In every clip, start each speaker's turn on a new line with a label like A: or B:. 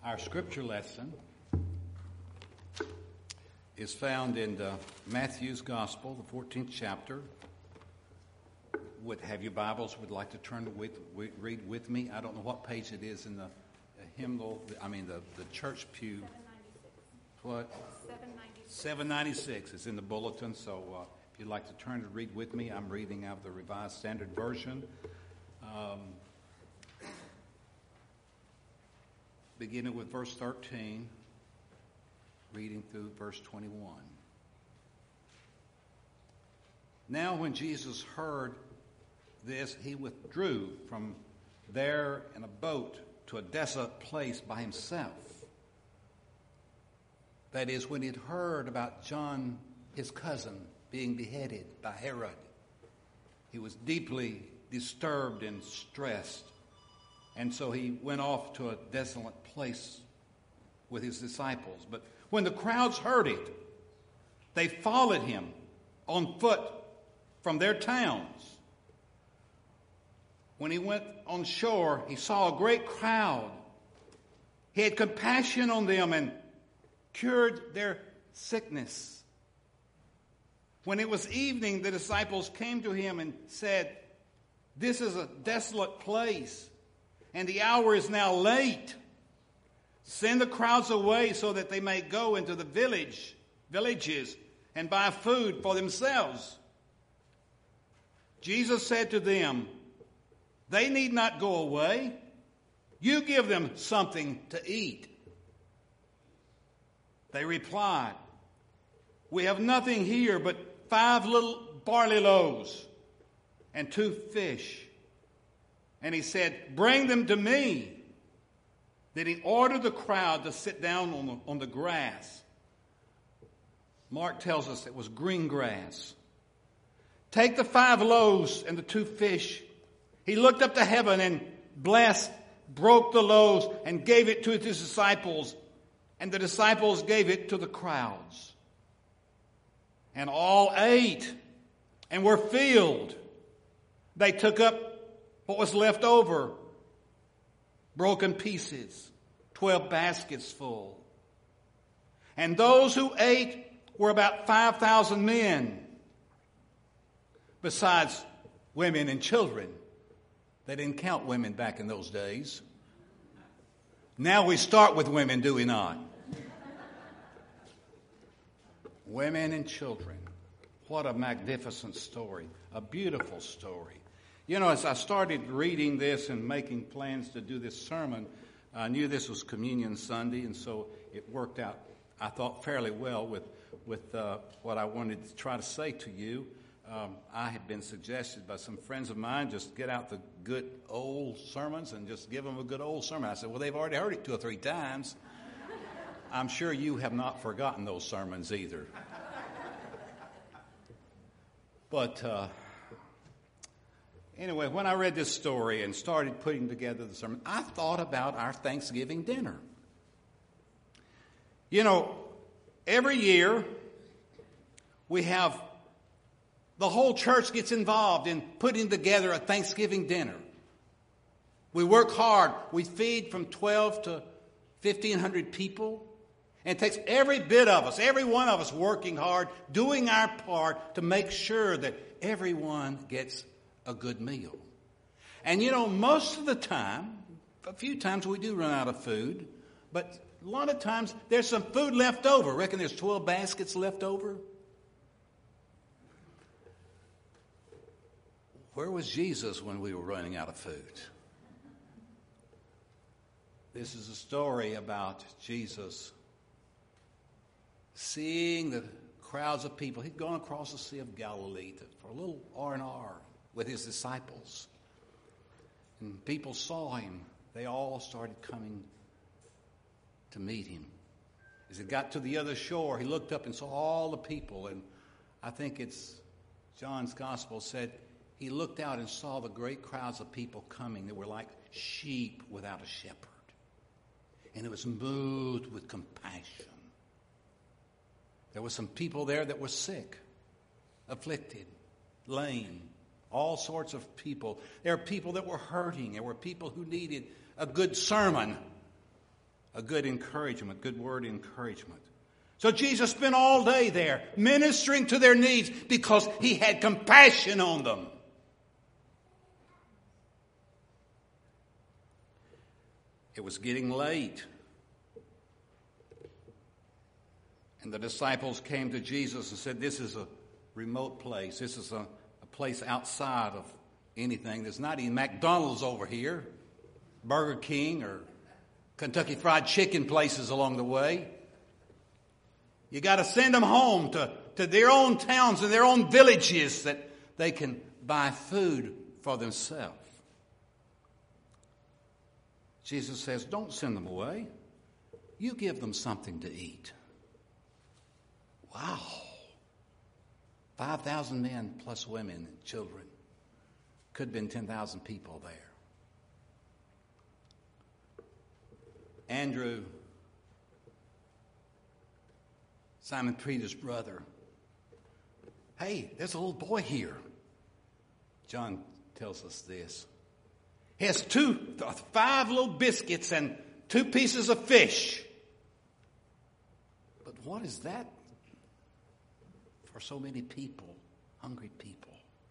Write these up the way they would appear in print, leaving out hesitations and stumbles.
A: Our scripture lesson is found in Matthew's Gospel, the 14th chapter. Have your Bibles? Would like to read with me? I don't know what page it is in the hymnal. The church pew. 796. What? 796. 796 is in the bulletin. So if you'd like to turn to read with me, I'm reading out of the Revised Standard Version. Beginning with verse 13, reading through verse 21. Now when Jesus heard this, he withdrew from there in a boat to a desolate place by himself. That is, when he'd heard about John, his cousin, being beheaded by Herod, he was deeply disturbed and stressed. And so he went off to a desolate place with his disciples. But when the crowds heard it, they followed him on foot from their towns. When he went on shore, he saw a great crowd. He had compassion on them and cured their sickness. When it was evening, the disciples came to him and said, "This is a desolate place, and the hour is now late. Send the crowds away so that they may go into the villages and buy food for themselves." Jesus said to them, "They need not go away. You give them something to eat." They replied, "We have nothing here but 5 little barley loaves and 2 fish. And he said, "Bring them to me." Then he ordered the crowd to sit down on the grass. Mark tells us it was green grass. "Take the 5 loaves and the 2 fish." He looked up to heaven and blessed, broke the loaves, and gave it to his disciples. And the disciples gave it to the crowds. And all ate and were filled. They took up what was left over, broken pieces, 12 baskets full. And those who ate were about 5,000 men, besides women and children. They didn't count women back in those days. Now we start with women, do we not? Women and children. What a magnificent story. A beautiful story. You know, as I started reading this and making plans to do this sermon, I knew this was Communion Sunday, and so it worked out, I thought, fairly well with what I wanted to try to say to you. I had been suggested by some friends of mine, just get out the good old sermons and just give them a good old sermon. I said, well, they've already heard it 2 or 3 times. I'm sure you have not forgotten those sermons either. But anyway, when I read this story and started putting together the sermon, I thought about our Thanksgiving dinner. You know, every year we have, the whole church gets involved in putting together a Thanksgiving dinner. We work hard. We feed from 12 to 1,500 people. And it takes every bit of us, every one of us working hard, doing our part to make sure that everyone gets a good meal. And you know, most of the time, a few times we do run out of food, but a lot of times there's some food left over. Reckon there's 12 baskets left over? Where was Jesus when we were running out of food? This is a story about Jesus seeing the crowds of people. He'd gone across the Sea of Galilee for a little R&R with his disciples. And people saw him. They all started coming to meet him. As he got to the other shore, he looked up and saw all the people. And I think it's John's Gospel said, he looked out and saw the great crowds of people coming that were like sheep without a shepherd. And it was moved with compassion. There were some people there that were sick, afflicted, lame, all sorts of people. There were people that were hurting. There were people who needed a good sermon, a good encouragement, good word encouragement. So Jesus spent all day there ministering to their needs because he had compassion on them. It was getting late. And the disciples came to Jesus and said, this is a remote place. This is a place outside of anything. There's not even McDonald's over here, Burger King or Kentucky Fried Chicken places along the way. You got to send them home to their own towns and their own villages that they can buy food for themselves. Jesus says, don't send them away. You give them something to eat. Wow. 5,000 men plus women and children. Could have been 10,000 people there. Andrew, Simon Peter's brother. Hey, there's a little boy here. John tells us this. He has 5 little biscuits and 2 pieces of fish. But what is that for so many people, hungry people?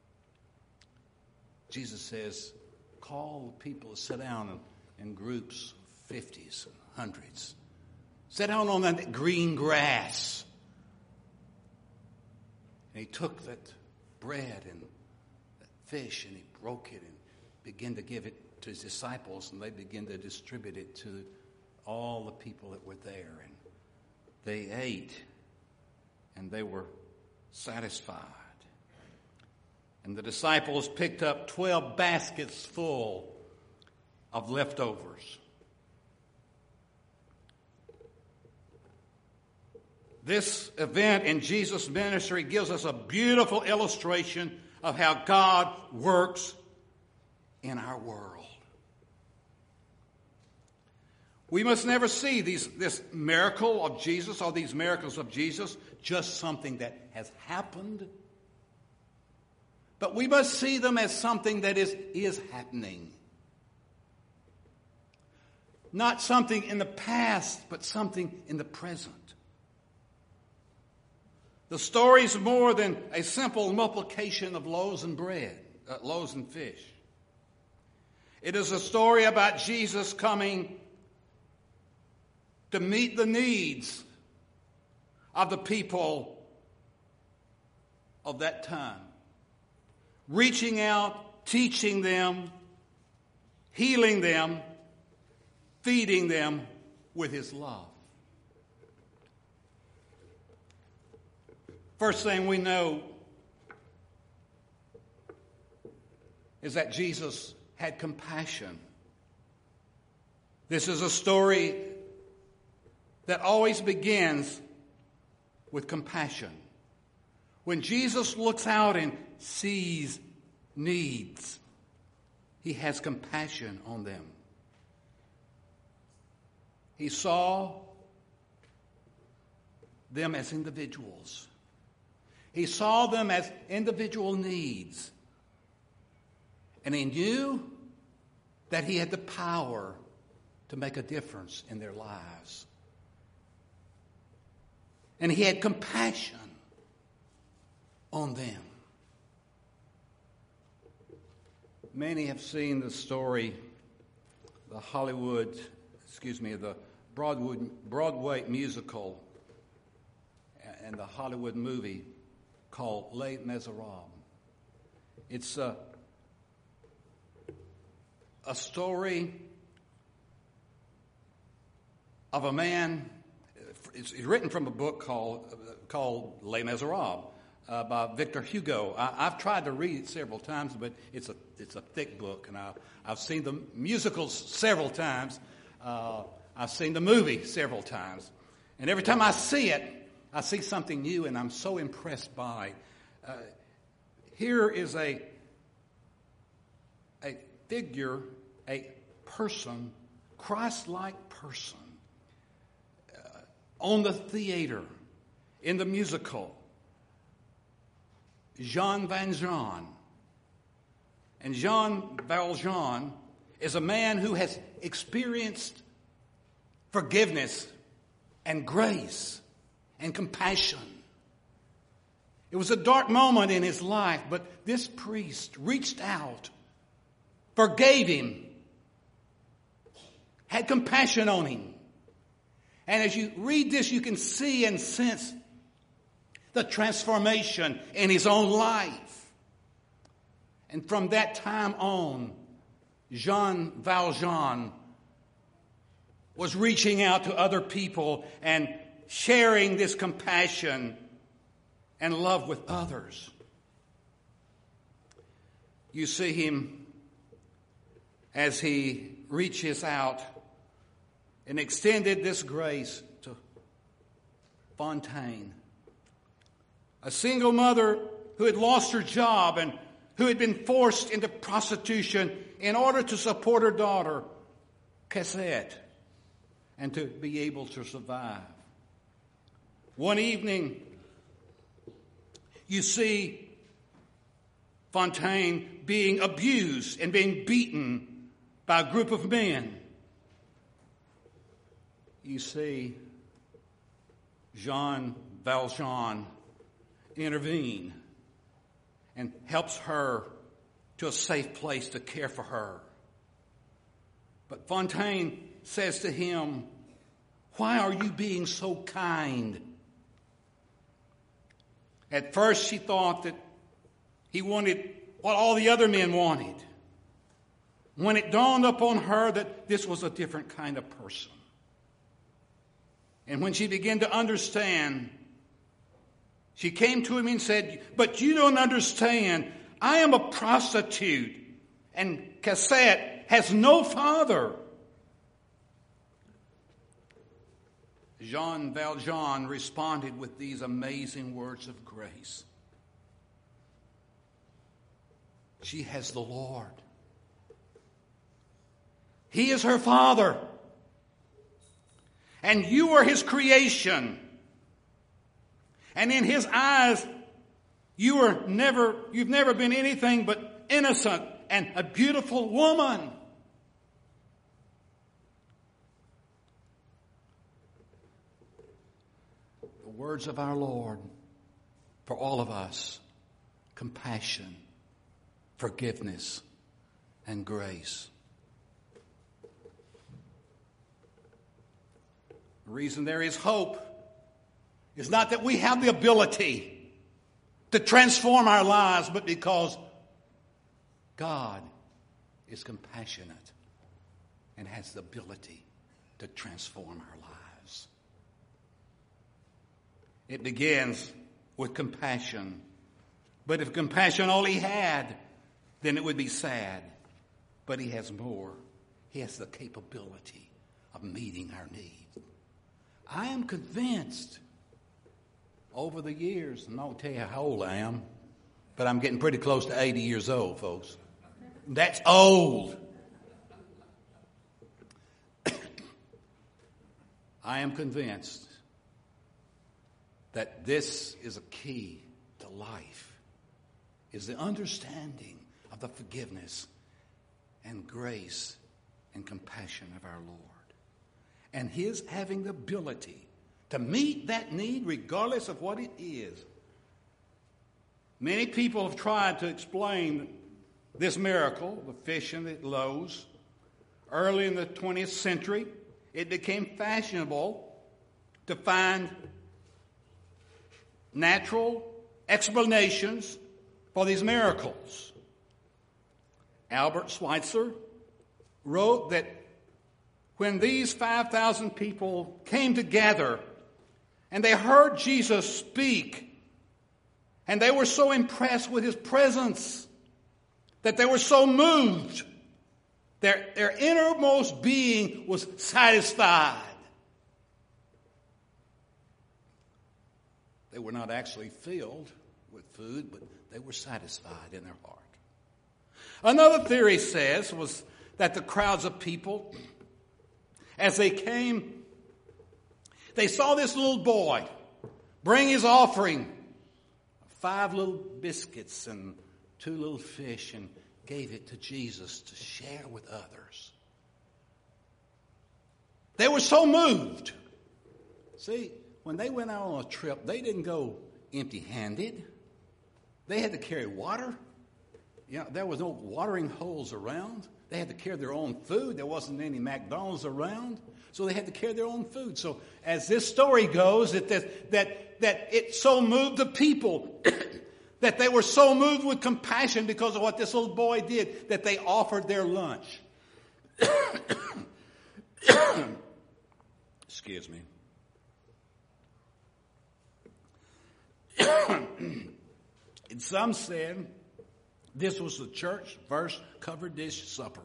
A: Jesus says, call the people to sit down in groups, 50s and 100s. Sit down on that green grass. And he took that bread and that fish and he broke it and began to give it to his disciples, and they began to distribute it to all the people that were there. And they ate and they were satisfied. And the disciples picked up 12 baskets full of leftovers. This event in Jesus' ministry gives us a beautiful illustration of how God works in our world. We must never see this miracle of Jesus or these miracles of Jesus just something that has happened. But we must see them as something that is happening. Not something in the past, but something in the present. The story is more than a simple multiplication of loaves and fish. It is a story about Jesus coming to meet the needs of the people of that time. Reaching out, teaching them, healing them, feeding them with his love. First thing we know is that Jesus had compassion. This is a story that always begins with compassion. When Jesus looks out and sees needs, he has compassion on them. He saw them as individuals. He saw them as individual needs. And he knew that he had the power to make a difference in their lives. And he had compassion on them. Many have seen the story, the Broadway musical and the Hollywood movie called Les Miserables. It's a story of a man. It's written from a book called Les Miserables by Victor Hugo. I've tried to read it several times, but it's a thick book, and I've seen the musicals several times. I've seen the movie several times, and every time I see it, I see something new, and I'm so impressed by. Here is a figure, a person, Christ-like person, on the theater, in the musical, Jean Valjean. And Jean Valjean is a man who has experienced forgiveness and grace and compassion. It was a dark moment in his life, but this priest reached out, forgave him, had compassion on him. And as you read this, you can see and sense the transformation in his own life. And from that time on, Jean Valjean was reaching out to other people and sharing this compassion and love with others. You see him as he reaches out and extended this grace to Fontaine, a single mother who had lost her job and who had been forced into prostitution in order to support her daughter, Cassette, and to be able to survive. One evening, you see Fontaine being abused and being beaten by a group of men. You see Jean Valjean intervene and helps her to a safe place to care for her. But Fontaine says to him, "Why are you being so kind?" At first she thought that he wanted what all the other men wanted. When it dawned upon her that this was a different kind of person, and when she began to understand, she came to him and said, "But you don't understand. I am a prostitute, and Cassette has no father." Jean Valjean responded with these amazing words of grace. She has the Lord. He is her father. And you are his creation. And in his eyes, you've never been anything but innocent and a beautiful woman. The words of our Lord for all of us: compassion, forgiveness, and grace. The reason there is hope is not that we have the ability to transform our lives, but because God is compassionate and has the ability to transform our lives. It begins with compassion. But if compassion all he had, then it would be sad. But he has more. He has the capability of meeting our needs. I am convinced over the years, and I won't tell you how old I am, but I'm getting pretty close to 80 years old, folks. That's old. I am convinced that this is a key to life, is the understanding of the forgiveness and grace and compassion of our Lord. And his having the ability to meet that need regardless of what it is. Many people have tried to explain this miracle, the fish and the loaves. Early in the 20th century, it became fashionable to find natural explanations for these miracles. Albert Schweitzer wrote that when these 5,000 people came together and they heard Jesus speak, and they were so impressed with his presence that they were so moved, their innermost being was satisfied. They were not actually filled with food, but they were satisfied in their heart. Another theory says was that the crowds of people, as they came, they saw this little boy bring his offering, 5 little biscuits and 2 little fish, and gave it to Jesus to share with others. They were so moved. See, when they went out on a trip, they didn't go empty-handed. They had to carry water. There was no watering holes around. They had to carry their own food. There wasn't any McDonald's around. So they had to carry their own food. So as this story goes, that it so moved the people that they were so moved with compassion because of what this little boy did that they offered their lunch. Excuse me. And some said this was the church verse covered dish supper.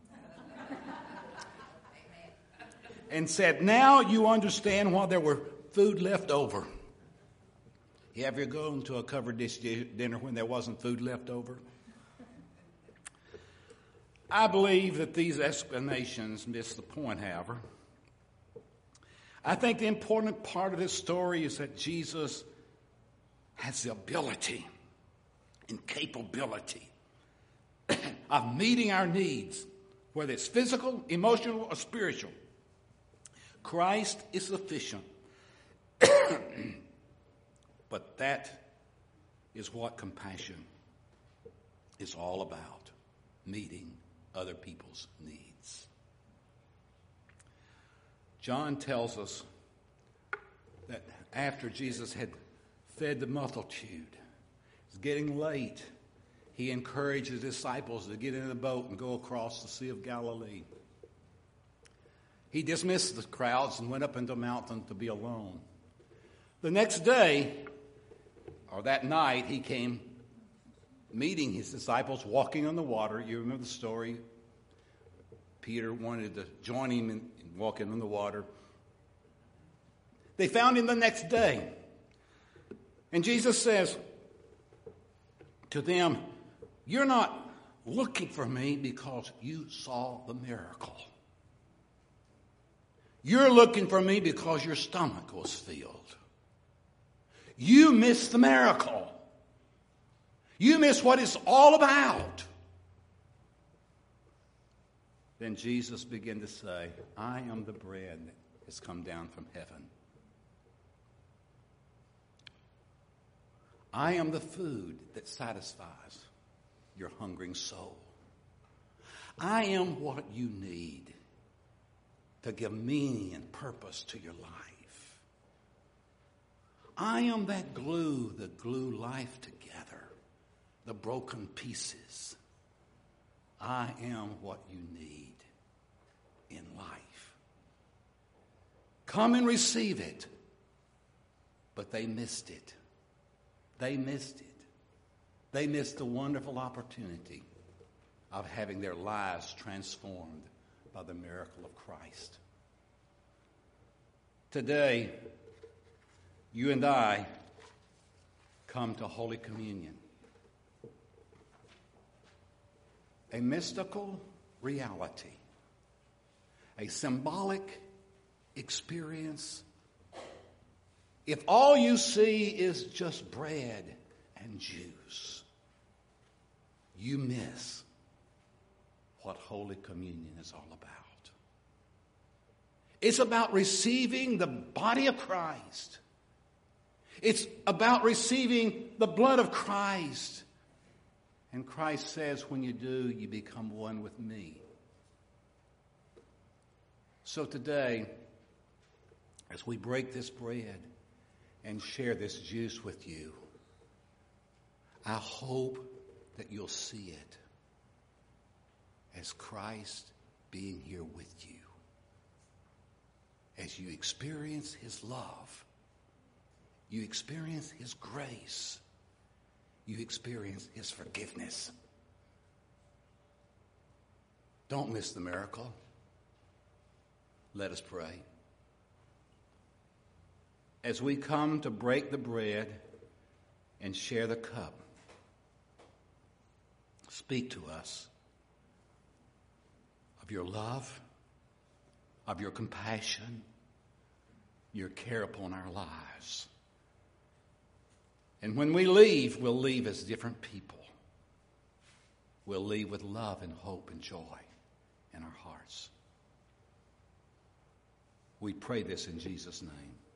A: And said, now you understand why there were food left over. You ever gone to a covered dish dinner when there wasn't food left over? I believe that these explanations miss the point, however. I think the important part of this story is that Jesus has the ability and capability of meeting our needs, whether it's physical, emotional, or spiritual. Christ is sufficient. But that is what compassion is all about, meeting other people's needs. John tells us that after Jesus had fed the multitude, it's getting late, he encouraged his disciples to get in the boat and go across the Sea of Galilee. He dismissed the crowds and went up into the mountain to be alone. The next day, or that night, he came meeting his disciples, walking on the water. You remember the story. Peter wanted to join him in walking on the water. They found him the next day. And Jesus says to them, you're not looking for me because you saw the miracle. You're looking for me because your stomach was filled. You missed the miracle. You missed what it's all about. Then Jesus began to say, I am the bread that has come down from heaven. I am the food that satisfies your hungering soul. I am what you need to give meaning and purpose to your life. I am that glue that glue life together, the broken pieces. I am what you need in life. Come and receive it. But they missed it. They missed it. They missed the wonderful opportunity of having their lives transformed by the miracle of Christ. Today, you and I come to Holy Communion. A mystical reality, a symbolic experience. If all you see is just bread and juice, you miss what Holy Communion is all about. It's about receiving the body of Christ. It's about receiving the blood of Christ. And Christ says, when you do, you become one with me. So today, as we break this bread and share this juice with you, I hope that you'll see it as Christ being here with you. As you experience his love, you experience his grace, you experience his forgiveness. Don't miss the miracle. Let us pray. As we come to break the bread and share the cup, speak to us of your love, of your compassion, your care upon our lives. And when we leave, we'll leave as different people. We'll leave with love and hope and joy in our hearts. We pray this in Jesus' name.